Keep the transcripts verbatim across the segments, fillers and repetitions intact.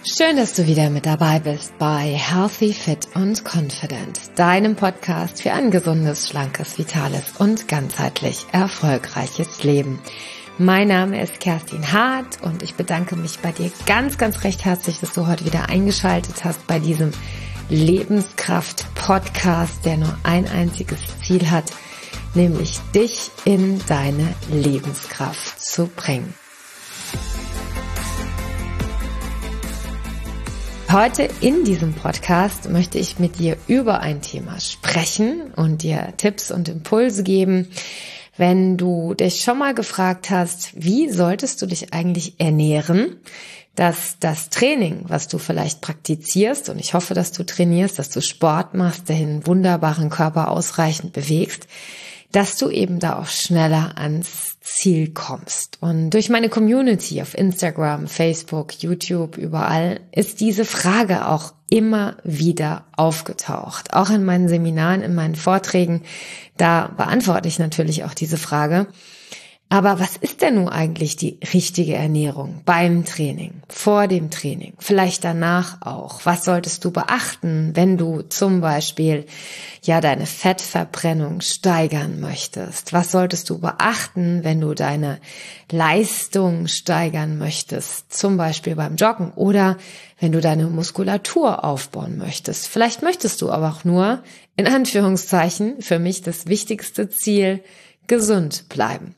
Schön, dass du wieder mit dabei bist bei Healthy, Fit und Confident, deinem Podcast für ein gesundes, schlankes, vitales und ganzheitlich erfolgreiches Leben. Mein Name ist Kerstin Hart und ich bedanke mich bei dir ganz, ganz recht herzlich, dass du heute wieder eingeschaltet hast bei diesem Lebenskraft-Podcast, der nur ein einziges Ziel hat, nämlich dich in deine Lebenskraft zu bringen. Heute in diesem Podcast möchte ich mit dir über ein Thema sprechen und dir Tipps und Impulse geben. Wenn du dich schon mal gefragt hast, wie solltest du dich eigentlich ernähren, dass das Training, was du vielleicht praktizierst, und ich hoffe, dass du trainierst, dass du Sport machst, den wunderbaren Körper ausreichend bewegst, dass du eben da auch schneller ans Ziel kommst. Und durch meine Community auf Instagram, Facebook, YouTube, überall ist diese Frage auch immer wieder aufgetaucht. Auch in meinen Seminaren, in meinen Vorträgen, da beantworte ich natürlich auch diese Frage. Aber was ist denn nun eigentlich die richtige Ernährung beim Training, vor dem Training, vielleicht danach auch? Was solltest du beachten, wenn du zum Beispiel ja deine Fettverbrennung steigern möchtest? Was solltest du beachten, wenn du deine Leistung steigern möchtest, zum Beispiel beim Joggen oder wenn du deine Muskulatur aufbauen möchtest? Vielleicht möchtest du aber auch nur, in Anführungszeichen, für mich das wichtigste Ziel, gesund bleiben.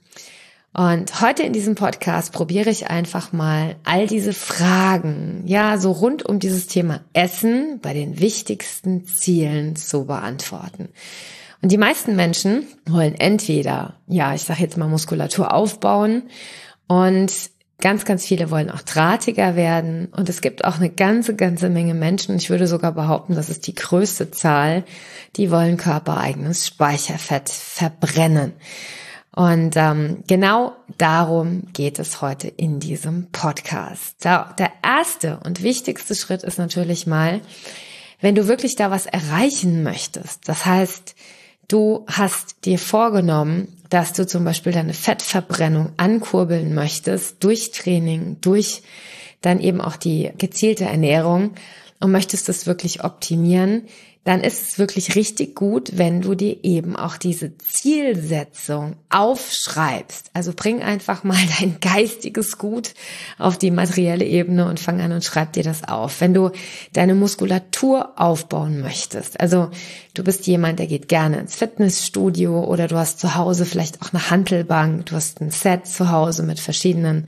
Und heute in diesem Podcast probiere ich einfach mal all diese Fragen, ja, so rund um dieses Thema Essen bei den wichtigsten Zielen zu beantworten. Und die meisten Menschen wollen entweder, ja, ich sage jetzt mal Muskulatur aufbauen und ganz, ganz viele wollen auch drahtiger werden. Und es gibt auch eine ganze, ganze Menge Menschen, ich würde sogar behaupten, das ist die größte Zahl, die wollen körpereigenes Speicherfett verbrennen. Und ähm, genau darum geht es heute in diesem Podcast. Da, der erste und wichtigste Schritt ist natürlich mal, wenn du wirklich da was erreichen möchtest. Das heißt, du hast dir vorgenommen, dass du zum Beispiel deine Fettverbrennung ankurbeln möchtest durch Training, durch dann eben auch die gezielte Ernährung und möchtest das wirklich optimieren, dann ist es wirklich richtig gut, wenn du dir eben auch diese Zielsetzung aufschreibst. Also bring einfach mal dein geistiges Gut auf die materielle Ebene und fang an und schreib dir das auf. Wenn du deine Muskulatur aufbauen möchtest, also du bist jemand, der geht gerne ins Fitnessstudio oder du hast zu Hause vielleicht auch eine Hantelbank, du hast ein Set zu Hause mit verschiedenen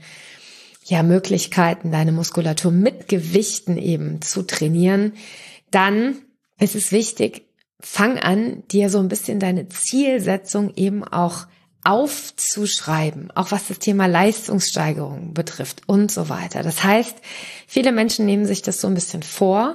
ja, Möglichkeiten, deine Muskulatur mit Gewichten eben zu trainieren, dann es ist wichtig, fang an, dir so ein bisschen deine Zielsetzung eben auch aufzuschreiben, auch was das Thema Leistungssteigerung betrifft und so weiter. Das heißt, viele Menschen nehmen sich das so ein bisschen vor,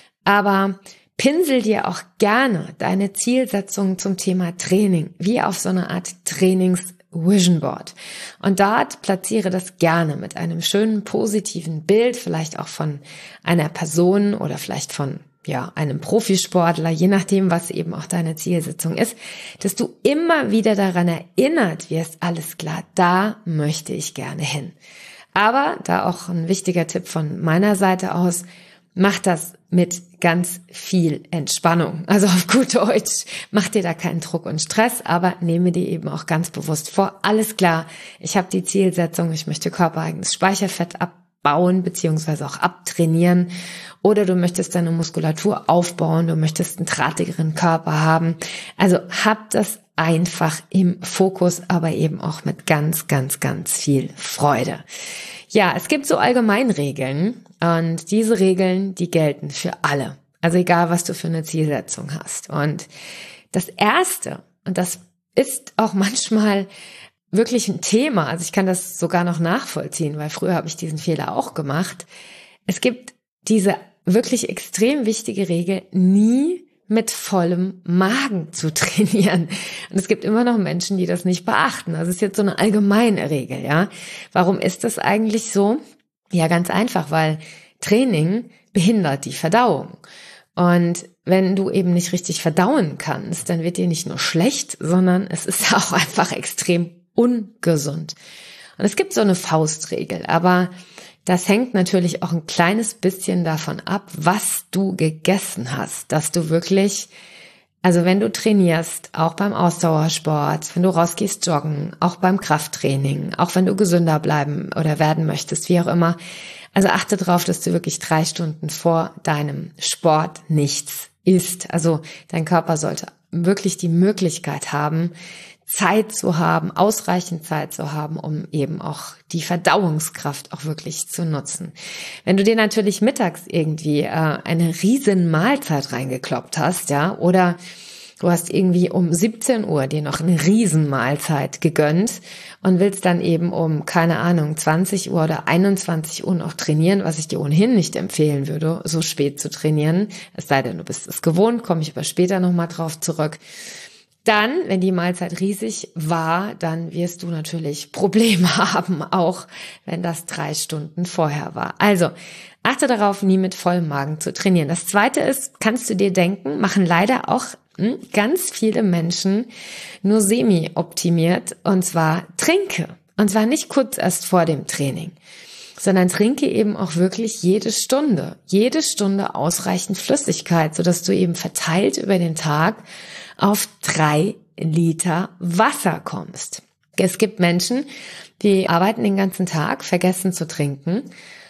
aber pinsel dir auch gerne deine Zielsetzung zum Thema Training, wie auf so eine Art Trainings Vision Board. Und dort platziere das gerne mit einem schönen positiven Bild, vielleicht auch von einer Person oder vielleicht von ja, einem Profisportler, je nachdem, was eben auch deine Zielsetzung ist, dass du immer wieder daran erinnert wirst, alles klar, da möchte ich gerne hin. Aber da auch ein wichtiger Tipp von meiner Seite aus, mach das mit ganz viel Entspannung. Also auf gut Deutsch, mach dir da keinen Druck und Stress, aber nehme dir eben auch ganz bewusst vor, alles klar, ich habe die Zielsetzung, ich möchte körpereigenes Speicherfett abbauen beziehungsweise auch abtrainieren oder du möchtest deine Muskulatur aufbauen, du möchtest einen drahtigeren Körper haben. Also hab das einfach im Fokus, aber eben auch mit ganz, ganz, ganz viel Freude. Ja, es gibt so Allgemeinregeln und diese Regeln, die gelten für alle. Also egal, was du für eine Zielsetzung hast. Und das Erste, und das ist auch manchmal wirklich ein Thema, also ich kann das sogar noch nachvollziehen, weil früher habe ich diesen Fehler auch gemacht. Es gibt diese wirklich extrem wichtige Regel, nie mit vollem Magen zu trainieren. Und es gibt immer noch Menschen, die das nicht beachten. Das ist jetzt so eine allgemeine Regel, ja. Warum ist das eigentlich so? Ja, ganz einfach, weil Training behindert die Verdauung. Und wenn du eben nicht richtig verdauen kannst, dann wird dir nicht nur schlecht, sondern es ist auch einfach extrem ungesund. Und es gibt so eine Faustregel, aber Das hängt natürlich auch ein kleines bisschen davon ab, was du gegessen hast, dass du wirklich, also wenn du trainierst, auch beim Ausdauersport, wenn du rausgehst joggen, auch beim Krafttraining, auch wenn du gesünder bleiben oder werden möchtest, wie auch immer, also achte darauf, dass du wirklich drei Stunden vor deinem Sport nichts isst. Also dein Körper sollte wirklich die Möglichkeit haben, Zeit zu haben, ausreichend Zeit zu haben, um eben auch die Verdauungskraft auch wirklich zu nutzen. Wenn du dir natürlich mittags irgendwie äh, eine riesen Mahlzeit reingekloppt hast, ja, oder du hast irgendwie um siebzehn Uhr dir noch eine Riesenmahlzeit gegönnt und willst dann eben um, keine Ahnung, zwanzig Uhr oder einundzwanzig Uhr noch trainieren, was ich dir ohnehin nicht empfehlen würde, so spät zu trainieren, es sei denn, du bist es gewohnt, komme ich aber später nochmal drauf zurück. Dann, wenn die Mahlzeit riesig war, dann wirst du natürlich Probleme haben, auch wenn das drei Stunden vorher war. Also, achte darauf, nie mit vollem Magen zu trainieren. Das Zweite ist, kannst du dir denken, machen leider auch hm, ganz viele Menschen nur semi-optimiert, und zwar trinke. Und zwar nicht kurz erst vor dem Training, sondern trinke eben auch wirklich jede Stunde, jede Stunde ausreichend Flüssigkeit, sodass du eben verteilt über den Tag auf drei Liter Wasser kommst. Es gibt Menschen, die arbeiten den ganzen Tag, vergessen zu trinken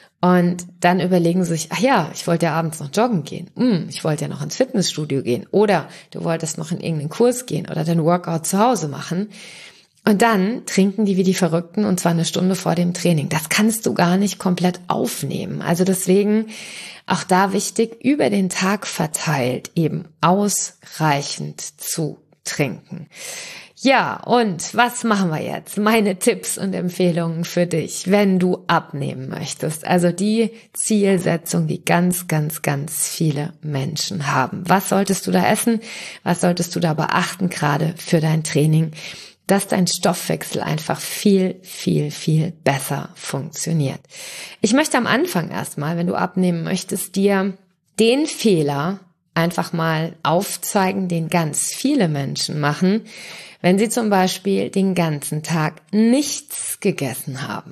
und dann überlegen sie sich, ach ja, ich wollte ja abends noch joggen gehen, hm, ich wollte ja noch ins Fitnessstudio gehen oder du wolltest noch in irgendeinen Kurs gehen oder dein Workout zu Hause machen. Und dann trinken die wie die Verrückten und zwar eine Stunde vor dem Training. Das kannst du gar nicht komplett aufnehmen. Also deswegen auch da wichtig, über den Tag verteilt eben ausreichend zu trinken. Ja, und was machen wir jetzt? Meine Tipps und Empfehlungen für dich, wenn du abnehmen möchtest. Also die Zielsetzung, die ganz, ganz, ganz viele Menschen haben. Was solltest du da essen? Was solltest du da beachten, gerade für dein Training? Dass dein Stoffwechsel einfach viel, viel, viel besser funktioniert. Ich möchte am Anfang erstmal, wenn du abnehmen möchtest, dir den Fehler einfach mal aufzeigen, den ganz viele Menschen machen, wenn sie zum Beispiel den ganzen Tag nichts gegessen haben.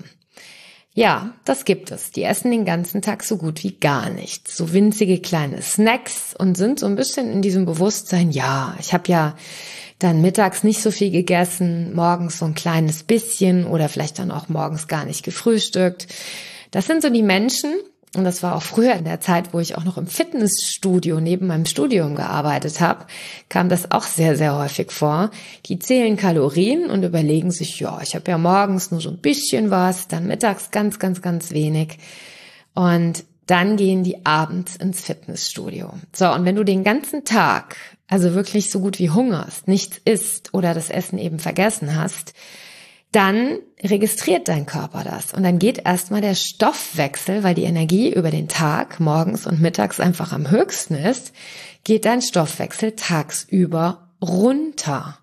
Ja, das gibt es. Die essen den ganzen Tag so gut wie gar nichts. So winzige kleine Snacks und sind so ein bisschen in diesem Bewusstsein, ja, ich habe ja dann mittags nicht so viel gegessen, morgens so ein kleines bisschen oder vielleicht dann auch morgens gar nicht gefrühstückt. Das sind so die Menschen, und das war auch früher in der Zeit, wo ich auch noch im Fitnessstudio neben meinem Studium gearbeitet habe, kam das auch sehr, sehr häufig vor. Die zählen Kalorien und überlegen sich, ja, ich habe ja morgens nur so ein bisschen was, dann mittags ganz, ganz, ganz wenig. Und dann gehen die abends ins Fitnessstudio. So, und wenn du den ganzen Tag, also wirklich so gut wie hungerst, nichts isst oder das Essen eben vergessen hast, dann registriert dein Körper das. Und dann geht erstmal der Stoffwechsel, weil die Energie über den Tag, morgens und mittags einfach am höchsten ist, geht dein Stoffwechsel tagsüber runter.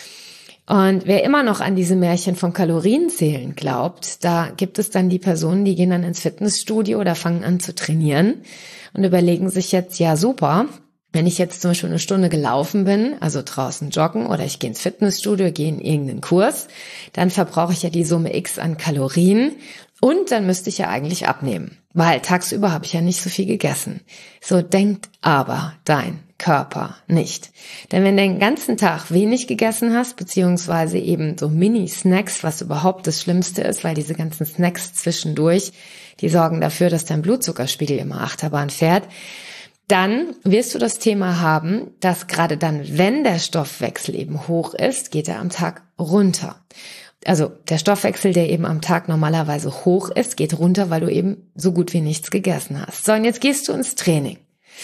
Und wer immer noch an diese Märchen von Kalorienzählen glaubt, da gibt es dann die Personen, die gehen dann ins Fitnessstudio oder fangen an zu trainieren und überlegen sich jetzt, ja super, wenn ich jetzt zum Beispiel eine Stunde gelaufen bin, also draußen joggen oder ich gehe ins Fitnessstudio, gehe in irgendeinen Kurs, dann verbrauche ich ja die Summe X an Kalorien und dann müsste ich ja eigentlich abnehmen, weil tagsüber habe ich ja nicht so viel gegessen. So denkt aber dein Körper nicht. Denn wenn du den ganzen Tag wenig gegessen hast, beziehungsweise eben so Mini-Snacks, was überhaupt das Schlimmste ist, weil diese ganzen Snacks zwischendurch, die sorgen dafür, dass dein Blutzuckerspiegel immer Achterbahn fährt, dann wirst du das Thema haben, dass gerade dann, wenn der Stoffwechsel eben hoch ist, geht er am Tag runter. Also der Stoffwechsel, der eben am Tag normalerweise hoch ist, geht runter, weil du eben so gut wie nichts gegessen hast. So, und jetzt gehst du ins Training.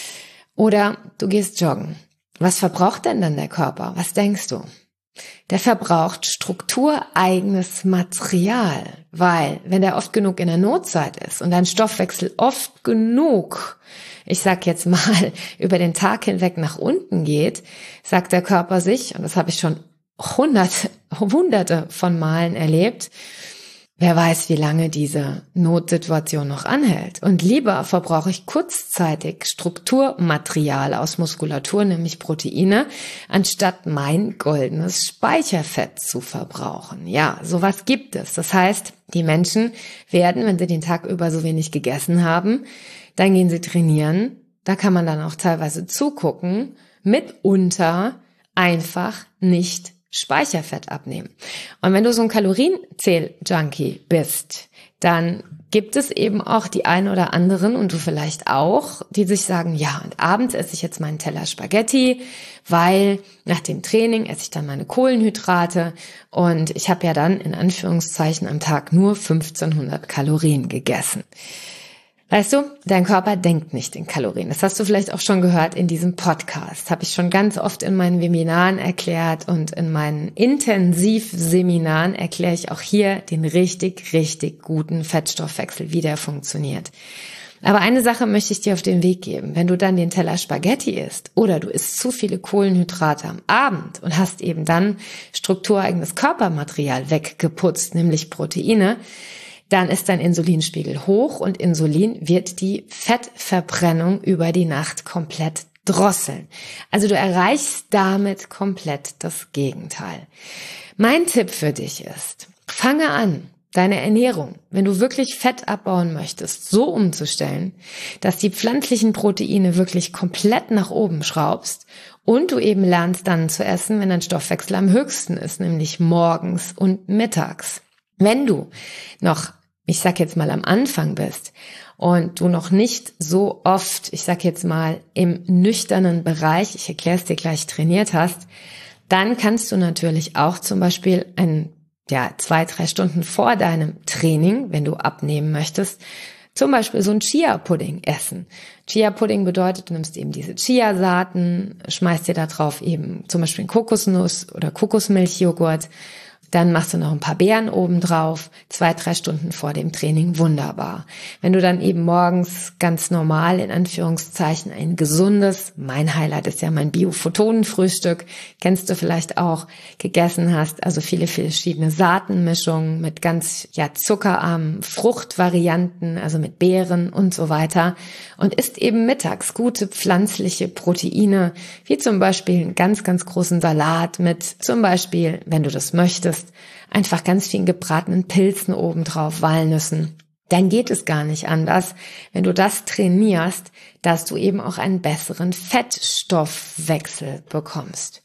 Oder du gehst joggen. Was verbraucht denn dann der Körper? Was denkst du? Der verbraucht struktureigenes Material, weil wenn der oft genug in der Notzeit ist und dein Stoffwechsel oft genug, ich sag jetzt mal, über den Tag hinweg nach unten geht, sagt der Körper sich, und das habe ich schon hunderte, hunderte von Malen erlebt, wer weiß, wie lange diese Notsituation noch anhält. Und lieber verbrauche ich kurzzeitig Strukturmaterial aus Muskulatur, nämlich Proteine, anstatt mein goldenes Speicherfett zu verbrauchen. Ja, sowas gibt es. Das heißt, die Menschen werden, wenn sie den Tag über so wenig gegessen haben, dann gehen sie trainieren. Da kann man dann auch teilweise zugucken, mitunter einfach nicht Speicherfett abnehmen. Und wenn du so ein Kalorienzähl-Junkie bist, dann gibt es eben auch die einen oder anderen, und du vielleicht auch, die sich sagen, ja, und abends esse ich jetzt meinen Teller Spaghetti, weil nach dem Training esse ich dann meine Kohlenhydrate und ich habe ja dann in Anführungszeichen am Tag nur fünfzehnhundert Kalorien gegessen. Weißt du, dein Körper denkt nicht in Kalorien. Das hast du vielleicht auch schon gehört in diesem Podcast. Habe ich schon ganz oft in meinen Webinaren erklärt und in meinen Intensivseminaren erkläre ich auch hier den richtig, richtig guten Fettstoffwechsel, wie der funktioniert. Aber eine Sache möchte ich dir auf den Weg geben. Wenn du dann den Teller Spaghetti isst oder du isst zu viele Kohlenhydrate am Abend und hast eben dann struktureigenes Körpermaterial weggeputzt, nämlich Proteine, dann ist dein Insulinspiegel hoch und Insulin wird die Fettverbrennung über die Nacht komplett drosseln. Also du erreichst damit komplett das Gegenteil. Mein Tipp für dich ist, fange an, deine Ernährung, wenn du wirklich Fett abbauen möchtest, so umzustellen, dass die pflanzlichen Proteine wirklich komplett nach oben schraubst und du eben lernst dann zu essen, wenn dein Stoffwechsel am höchsten ist, nämlich morgens und mittags. Wenn du noch, ich sag jetzt mal, am Anfang bist und du noch nicht so oft, ich sag jetzt mal, im nüchternen Bereich, ich erkläre es dir gleich, trainiert hast, dann kannst du natürlich auch zum Beispiel ein, ja, zwei, drei Stunden vor deinem Training, wenn du abnehmen möchtest, zum Beispiel so ein Chia-Pudding essen. Chia-Pudding bedeutet, du nimmst eben diese Chiasaaten, schmeißt dir da drauf eben zum Beispiel Kokosnuss oder Kokosmilchjoghurt. Dann machst du noch ein paar Beeren oben drauf, zwei, drei Stunden vor dem Training, wunderbar. Wenn du dann eben morgens ganz normal, in Anführungszeichen, ein gesundes, mein Highlight ist ja mein Bio-Photonen-Frühstück, kennst du vielleicht auch, gegessen hast, also viele verschiedene Saatenmischungen mit ganz, ja, zuckerarmen Fruchtvarianten, also mit Beeren und so weiter, und isst eben mittags gute pflanzliche Proteine, wie zum Beispiel einen ganz, ganz großen Salat mit zum Beispiel, wenn du das möchtest, einfach ganz vielen gebratenen Pilzen obendrauf, Walnüssen. Dann geht es gar nicht anders, wenn du das trainierst, dass du eben auch einen besseren Fettstoffwechsel bekommst.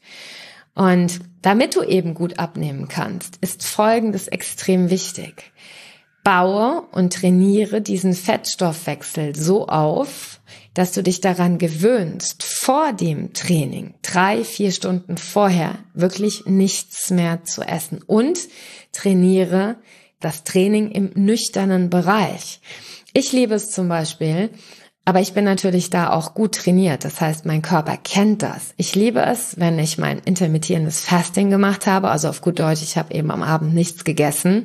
Und damit du eben gut abnehmen kannst, ist Folgendes extrem wichtig. Baue und trainiere diesen Fettstoffwechsel so auf, dass du dich daran gewöhnst, vor dem Training, drei, vier Stunden vorher, wirklich nichts mehr zu essen, und trainiere das Training im nüchternen Bereich. Ich liebe es zum Beispiel, aber ich bin natürlich da auch gut trainiert. Das heißt, mein Körper kennt das. Ich liebe es, wenn ich mein intermittierendes Fasting gemacht habe, also auf gut Deutsch, ich habe eben am Abend nichts gegessen.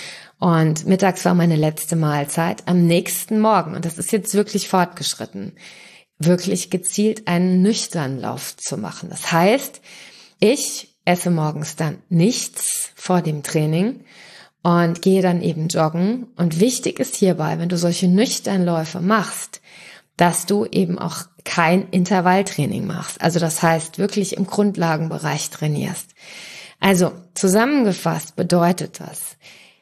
Und mittags war meine letzte Mahlzeit, am nächsten Morgen, und das ist jetzt wirklich fortgeschritten, wirklich gezielt einen Nüchternlauf zu machen. Das heißt, ich esse morgens dann nichts vor dem Training und gehe dann eben joggen. Und wichtig ist hierbei, wenn du solche Nüchternläufe machst, dass du eben auch kein Intervalltraining machst. Also das heißt, wirklich im Grundlagenbereich trainierst. Also zusammengefasst bedeutet das,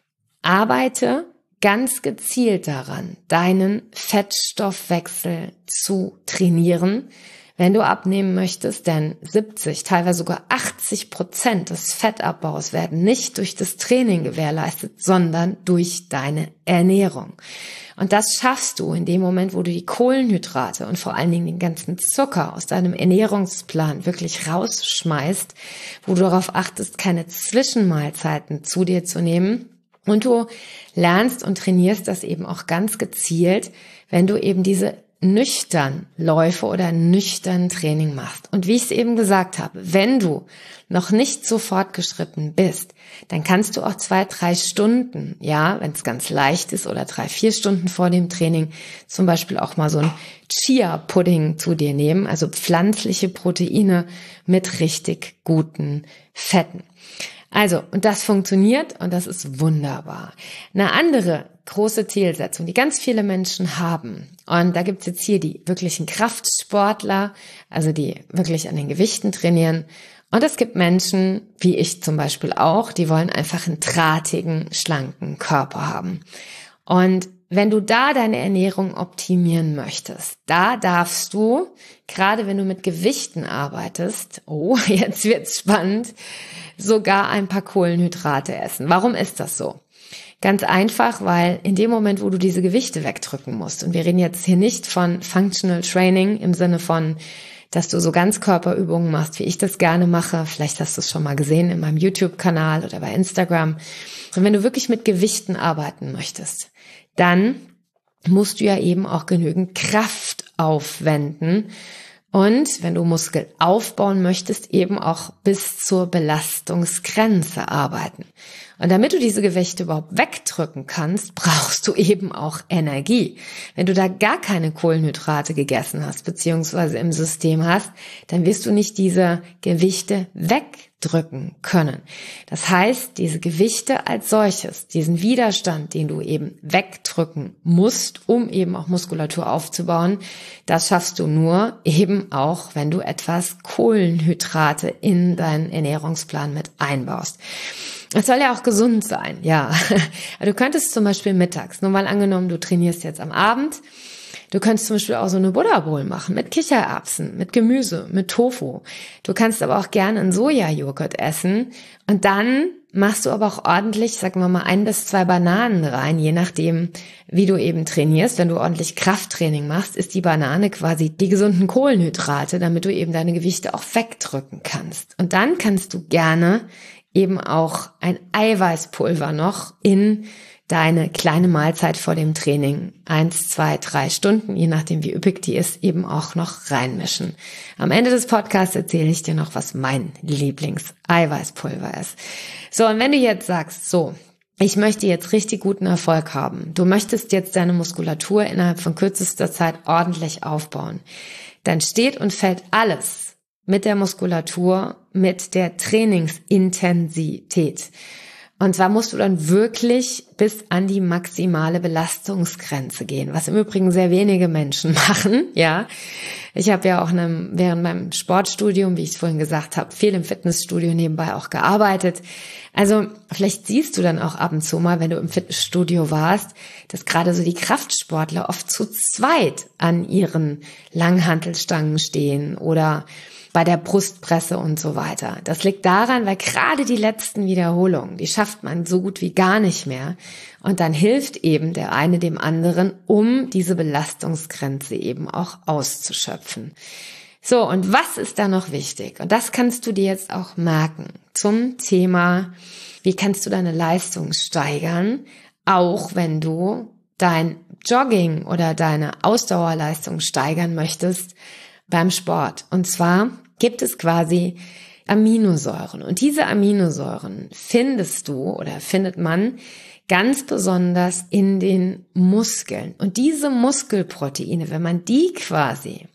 arbeite ganz gezielt daran, deinen Fettstoffwechsel zu trainieren, wenn du abnehmen möchtest, denn siebzig, teilweise sogar achtzig Prozent des Fettabbaus werden nicht durch das Training gewährleistet, sondern durch deine Ernährung. Und das schaffst du in dem Moment, wo du die Kohlenhydrate und vor allen Dingen den ganzen Zucker aus deinem Ernährungsplan wirklich rausschmeißt, wo du darauf achtest, keine Zwischenmahlzeiten zu dir zu nehmen. Und du lernst und trainierst das eben auch ganz gezielt, wenn du eben diese nüchtern Läufe oder nüchtern Training machst. Und wie ich es eben gesagt habe, wenn du noch nicht so fortgeschritten bist, dann kannst du auch zwei, drei Stunden, ja, wenn es ganz leicht ist, oder drei, vier Stunden vor dem Training zum Beispiel auch mal so ein Chia-Pudding zu dir nehmen, also pflanzliche Proteine mit richtig guten Fetten. Also, und das funktioniert und das ist wunderbar. Eine andere große Zielsetzung, die ganz viele Menschen haben, und da gibt's jetzt hier die wirklichen Kraftsportler, also die wirklich an den Gewichten trainieren, und es gibt Menschen, wie ich zum Beispiel auch, die wollen einfach einen drahtigen, schlanken Körper haben. Und wenn du da deine Ernährung optimieren möchtest, da darfst du, gerade wenn du mit Gewichten arbeitest, oh, jetzt wird's spannend, sogar ein paar Kohlenhydrate essen. Warum ist das so? Ganz einfach, weil in dem Moment, wo du diese Gewichte wegdrücken musst, und wir reden jetzt hier nicht von Functional Training im Sinne von, dass du so Ganzkörperübungen machst, wie ich das gerne mache, vielleicht hast du es schon mal gesehen in meinem YouTube-Kanal oder bei Instagram, und wenn du wirklich mit Gewichten arbeiten möchtest, dann musst du ja eben auch genügend Kraft aufwenden. Und wenn du Muskel aufbauen möchtest, eben auch bis zur Belastungsgrenze arbeiten. Und damit du diese Gewichte überhaupt wegdrücken kannst, brauchst du eben auch Energie. Wenn du da gar keine Kohlenhydrate gegessen hast, beziehungsweise im System hast, dann wirst du nicht diese Gewichte wegdrücken können. Das heißt, diese Gewichte als solches, diesen Widerstand, den du eben wegdrücken musst, um eben auch Muskulatur aufzubauen, das schaffst du nur eben auch, wenn du etwas Kohlenhydrate in deinen Ernährungsplan mit einbaust. Es soll ja auch gesund sein, ja. Du könntest zum Beispiel mittags, nur mal angenommen, du trainierst jetzt am Abend, du könntest zum Beispiel auch so eine Buddha Bowl machen mit Kichererbsen, mit Gemüse, mit Tofu. Du kannst aber auch gerne einen Sojajoghurt essen und dann machst du aber auch ordentlich, sagen wir mal, ein bis zwei Bananen rein, je nachdem, wie du eben trainierst. Wenn du ordentlich Krafttraining machst, ist die Banane quasi die gesunden Kohlenhydrate, damit du eben deine Gewichte auch wegdrücken kannst. Und dann kannst du gerne eben auch ein Eiweißpulver noch in deine kleine Mahlzeit vor dem Training, eins, zwei, drei Stunden, je nachdem wie üppig die ist, eben auch noch reinmischen. Am Ende des Podcasts erzähle ich dir noch, was mein Lieblings-Eiweißpulver ist. So, und wenn du jetzt sagst, so, ich möchte jetzt richtig guten Erfolg haben, du möchtest jetzt deine Muskulatur innerhalb von kürzester Zeit ordentlich aufbauen, dann steht und fällt alles mit der Muskulatur, mit der Trainingsintensität. Und zwar musst du dann wirklich bis an die maximale Belastungsgrenze gehen, was im Übrigen sehr wenige Menschen machen, ja. Ich habe ja auch einem, während meinem Sportstudium, wie ich es vorhin gesagt habe, viel im Fitnessstudio nebenbei auch gearbeitet. Also vielleicht siehst du dann auch ab und zu mal, wenn du im Fitnessstudio warst, dass gerade so die Kraftsportler oft zu zweit an ihren Langhantelstangen stehen oder bei der Brustpresse und so weiter. Das liegt daran, weil gerade die letzten Wiederholungen, die schafft man so gut wie gar nicht mehr. Und dann hilft eben der eine dem anderen, um diese Belastungsgrenze eben auch auszuschöpfen. So, und was ist da noch wichtig? Und das kannst du dir jetzt auch merken zum Thema, wie kannst du deine Leistung steigern, auch wenn du dein Jogging oder deine Ausdauerleistung steigern möchtest beim Sport. Und zwar gibt es quasi Aminosäuren. Und diese Aminosäuren findest du oder findet man ganz besonders in den Muskeln. Und diese Muskelproteine, wenn man die quasi,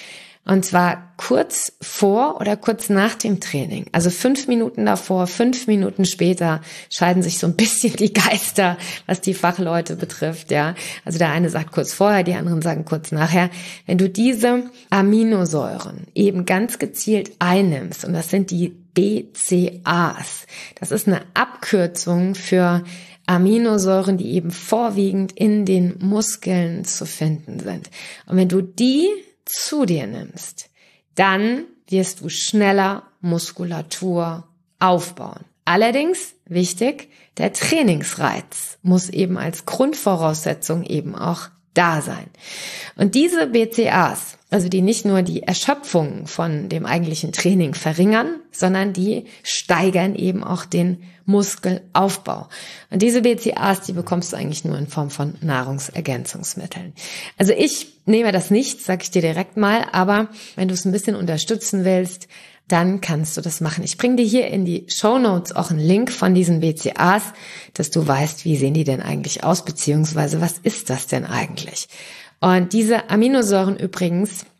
und zwar kurz vor oder kurz nach dem Training, also fünf Minuten davor, fünf Minuten später, scheiden sich so ein bisschen die Geister, was die Fachleute betrifft, ja. Also der eine sagt kurz vorher, die anderen sagen kurz nachher. Wenn du diese Aminosäuren eben ganz gezielt einnimmst, und das sind die B C A As, das ist eine Abkürzung für Aminosäuren, die eben vorwiegend in den Muskeln zu finden sind. Und wenn du die zu dir nimmst, dann wirst du schneller Muskulatur aufbauen. Allerdings, wichtig, der Trainingsreiz muss eben als Grundvoraussetzung eben auch da sein. Und diese B C A As, also die nicht nur die Erschöpfung von dem eigentlichen Training verringern, sondern die steigern eben auch den Muskelaufbau. Und diese B C A As, die bekommst du eigentlich nur in Form von Nahrungsergänzungsmitteln. Also ich nehme das nicht, sage ich dir direkt mal, aber wenn du es ein bisschen unterstützen willst, dann kannst du das machen. Ich bringe dir hier in die Shownotes auch einen Link von diesen B C A As, dass du weißt, wie sehen die denn eigentlich aus, beziehungsweise was ist das denn eigentlich? Und diese Aminosäuren übrigens,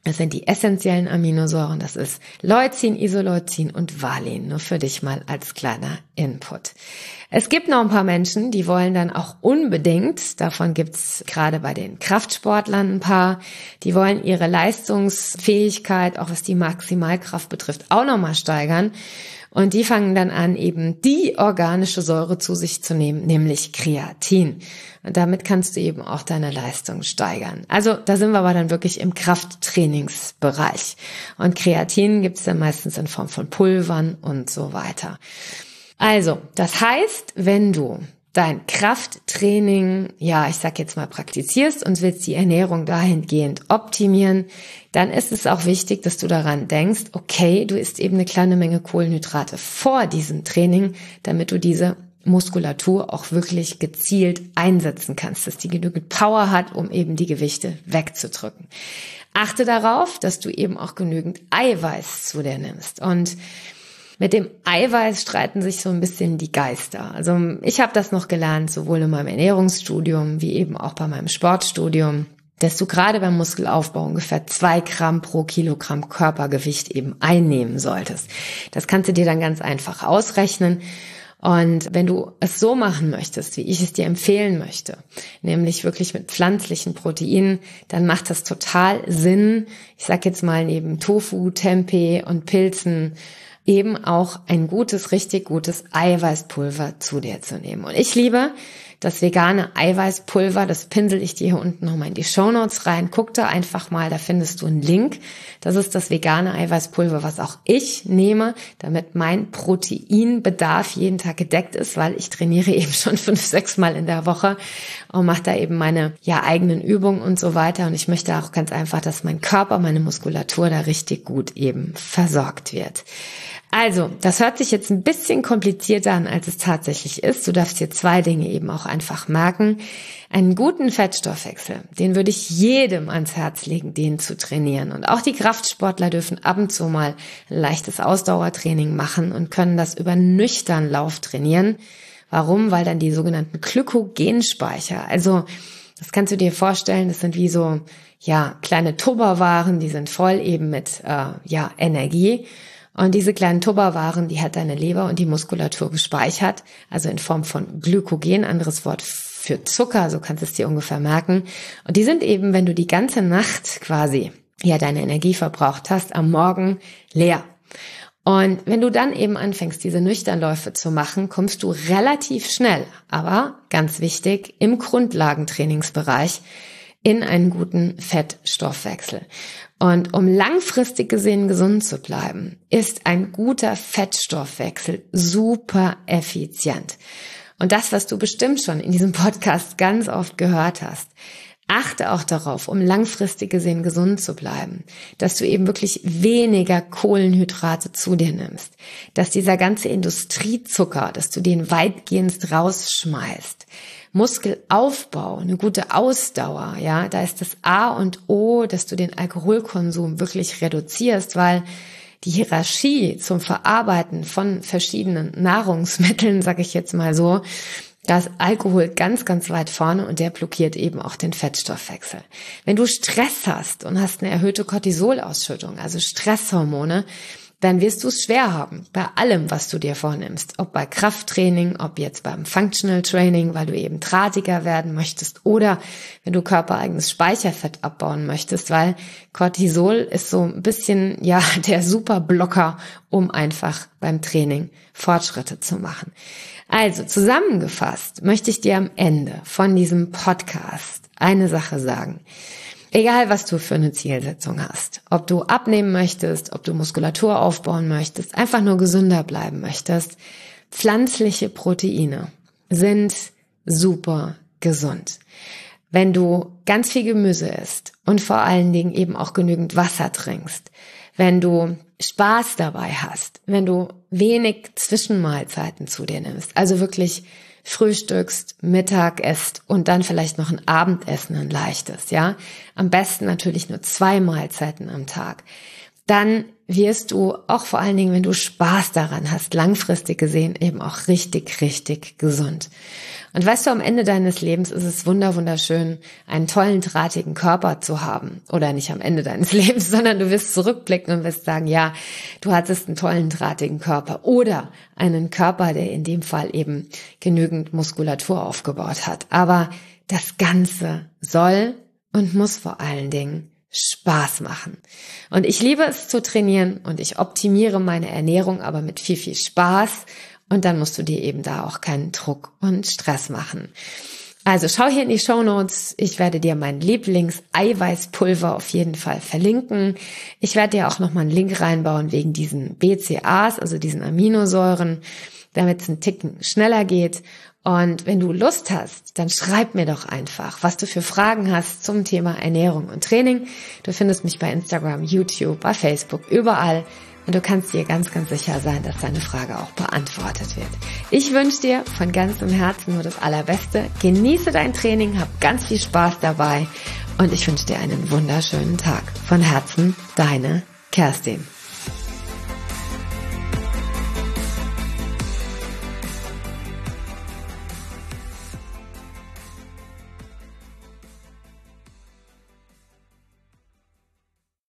Das sind die essentiellen Aminosäuren, das ist Leucin, Isoleucin und Valin, nur für dich mal als kleiner Input. Es gibt noch ein paar Menschen, die wollen dann auch unbedingt, davon gibt's gerade bei den Kraftsportlern ein paar, die wollen ihre Leistungsfähigkeit, auch was die Maximalkraft betrifft, auch nochmal steigern. Und die fangen dann an, eben die organische Säure zu sich zu nehmen, nämlich Kreatin. Und damit kannst du eben auch deine Leistung steigern. Also da sind wir aber dann wirklich im Krafttrainingsbereich. Und Kreatin gibt's dann meistens in Form von Pulvern und so weiter. Also, das heißt, wenn du dein Krafttraining, ja, ich sag jetzt mal, praktizierst und willst die Ernährung dahingehend optimieren, dann ist es auch wichtig, dass du daran denkst, okay, du isst eben eine kleine Menge Kohlenhydrate vor diesem Training, damit du diese Muskulatur auch wirklich gezielt einsetzen kannst, dass die genügend Power hat, um eben die Gewichte wegzudrücken. Achte darauf, dass du eben auch genügend Eiweiß zu dir nimmst. Und mit dem Eiweiß streiten sich so ein bisschen die Geister. Also ich habe das noch gelernt, sowohl in meinem Ernährungsstudium wie eben auch bei meinem Sportstudium, dass du gerade beim Muskelaufbau ungefähr zwei Gramm pro Kilogramm Körpergewicht eben einnehmen solltest. Das kannst du dir dann ganz einfach ausrechnen. Und wenn du es so machen möchtest, wie ich es dir empfehlen möchte, nämlich wirklich mit pflanzlichen Proteinen, dann macht das total Sinn, ich sag jetzt mal neben Tofu, Tempeh und Pilzen, eben auch ein gutes, richtig gutes Eiweißpulver zu dir zu nehmen. Und ich liebe das vegane Eiweißpulver, das pinsel ich dir hier unten nochmal in die Shownotes rein. Guck da einfach mal, da findest du einen Link. Das ist das vegane Eiweißpulver, was auch ich nehme, damit mein Proteinbedarf jeden Tag gedeckt ist, weil ich trainiere eben schon fünf, sechs Mal in der Woche und mache da eben meine ja eigenen Übungen und so weiter. Und ich möchte auch ganz einfach, dass mein Körper, meine Muskulatur da richtig gut eben versorgt wird. Also, das hört sich jetzt ein bisschen komplizierter an, als es tatsächlich ist. Du darfst dir zwei Dinge eben auch einfach merken. Einen guten Fettstoffwechsel, den würde ich jedem ans Herz legen, den zu trainieren. Und auch die Kraftsportler dürfen ab und zu mal ein leichtes Ausdauertraining machen und können das über nüchtern Lauf trainieren. Warum? Weil dann die sogenannten Glykogenspeicher, also das kannst du dir vorstellen, das sind wie so ja kleine Tupperwaren, die sind voll eben mit äh, ja Energie. Und diese kleinen Tupperwaren, die hat deine Leber und die Muskulatur gespeichert, also in Form von Glykogen, anderes Wort für Zucker, so kannst du es dir ungefähr merken. Und die sind eben, wenn du die ganze Nacht quasi ja deine Energie verbraucht hast, am Morgen leer. Und wenn du dann eben anfängst, diese Nüchternläufe zu machen, kommst du relativ schnell, aber ganz wichtig, im Grundlagentrainingsbereich in einen guten Fettstoffwechsel. Und um langfristig gesehen gesund zu bleiben, ist ein guter Fettstoffwechsel super effizient. Und das, was du bestimmt schon in diesem Podcast ganz oft gehört hast, achte auch darauf, um langfristig gesehen gesund zu bleiben, dass du eben wirklich weniger Kohlenhydrate zu dir nimmst, dass dieser ganze Industriezucker, dass du den weitgehend rausschmeißt. Muskelaufbau, eine gute Ausdauer, ja, da ist das A und O, dass du den Alkoholkonsum wirklich reduzierst, weil die Hierarchie zum Verarbeiten von verschiedenen Nahrungsmitteln, sage ich jetzt mal so, da ist Alkohol ganz, ganz weit vorne und der blockiert eben auch den Fettstoffwechsel. Wenn du Stress hast und hast eine erhöhte Cortisolausschüttung, also Stresshormone, dann wirst du es schwer haben bei allem, was du dir vornimmst. Ob bei Krafttraining, ob jetzt beim Functional Training, weil du eben drahtiger werden möchtest oder wenn du körpereigenes Speicherfett abbauen möchtest, weil Cortisol ist so ein bisschen, ja, der Superblocker, um einfach beim Training Fortschritte zu machen. Also zusammengefasst möchte ich dir am Ende von diesem Podcast eine Sache sagen. Egal, was du für eine Zielsetzung hast, ob du abnehmen möchtest, ob du Muskulatur aufbauen möchtest, einfach nur gesünder bleiben möchtest, pflanzliche Proteine sind super gesund. Wenn du ganz viel Gemüse isst und vor allen Dingen eben auch genügend Wasser trinkst, wenn du Spaß dabei hast, wenn du wenig Zwischenmahlzeiten zu dir nimmst, also wirklich frühstückst, Mittag esst und dann vielleicht noch ein Abendessen, ein leichtes, ja. Am besten natürlich nur zwei Mahlzeiten am Tag. dann wirst du auch vor allen Dingen, wenn du Spaß daran hast, langfristig gesehen eben auch richtig, richtig gesund. Und weißt du, am Ende deines Lebens ist es wunder wunderschön, einen tollen, drahtigen Körper zu haben. Oder nicht am Ende deines Lebens, sondern du wirst zurückblicken und wirst sagen, ja, du hattest einen tollen, drahtigen Körper. Oder einen Körper, der in dem Fall eben genügend Muskulatur aufgebaut hat. Aber das Ganze soll und muss vor allen Dingen Spaß machen. Und ich liebe es zu trainieren und ich optimiere meine Ernährung, aber mit viel, viel Spaß. Und dann musst du dir eben da auch keinen Druck und Stress machen. Also schau hier in die Shownotes. Ich werde dir mein Lieblings-Eiweißpulver auf jeden Fall verlinken. Ich werde dir auch nochmal einen Link reinbauen wegen diesen B C A As, also diesen Aminosäuren, damit es einen Ticken schneller geht. Und wenn du Lust hast, dann schreib mir doch einfach, was du für Fragen hast zum Thema Ernährung und Training. Du findest mich bei Instagram, YouTube, bei Facebook, überall. Und du kannst dir ganz, ganz sicher sein, dass deine Frage auch beantwortet wird. Ich wünsche dir von ganzem Herzen nur das Allerbeste. Genieße dein Training, hab ganz viel Spaß dabei und ich wünsche dir einen wunderschönen Tag. Von Herzen, deine Kerstin.